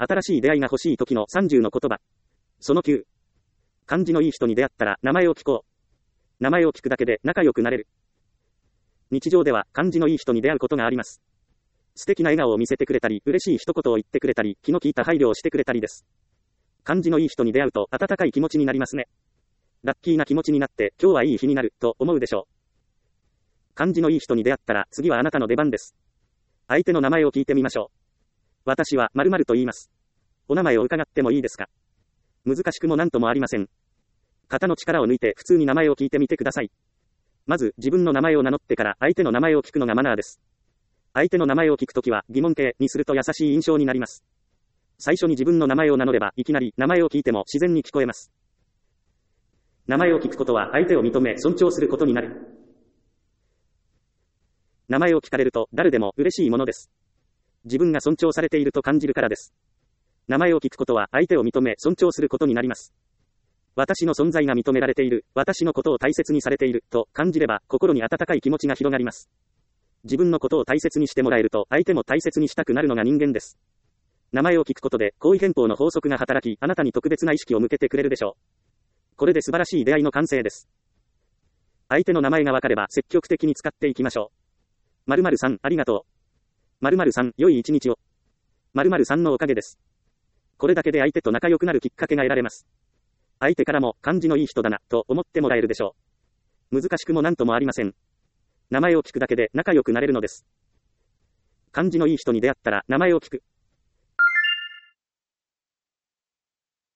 新しい出会いが欲しい時の30の言葉。その9。感じのいい人に出会ったら名前を聞こう。名前を聞くだけで仲良くなれる。日常では感じのいい人に出会うことがあります。素敵な笑顔を見せてくれたり、嬉しい一言を言ってくれたり、気の利いた配慮をしてくれたりです。感じのいい人に出会うと温かい気持ちになりますね。ラッキーな気持ちになって今日はいい日になると思うでしょう。感じのいい人に出会ったら次はあなたの出番です。相手の名前を聞いてみましょう。私は〇〇と言います。お名前を伺ってもいいですか？難しくも何ともありません。肩の力を抜いて普通に名前を聞いてみてください。まず自分の名前を名乗ってから相手の名前を聞くのがマナーです。相手の名前を聞くときは疑問形にすると優しい印象になります。最初に自分の名前を名乗ればいきなり名前を聞いても自然に聞こえます。名前を聞くことは相手を認め尊重することになる。名前を聞かれると誰でも嬉しいものです。自分が尊重されていると感じるからです。名前を聞くことは相手を認め尊重することになります。私の存在が認められている、私のことを大切にされていると感じれば心に温かい気持ちが広がります。自分のことを大切にしてもらえると相手も大切にしたくなるのが人間です。名前を聞くことで行為憲法の法則が働き、あなたに特別な意識を向けてくれるでしょう。これで素晴らしい出会いの完成です。相手の名前がわかれば積極的に使っていきましょう。〇〇さんありがとう。〇〇さん良い一日を。〇〇さんのおかげです。これだけで相手と仲良くなるきっかけが得られます。相手からも感じのいい人だなと思ってもらえるでしょう。難しくも何ともありません。名前を聞くだけで仲良くなれるのです。感じのいい人に出会ったら名前を聞く。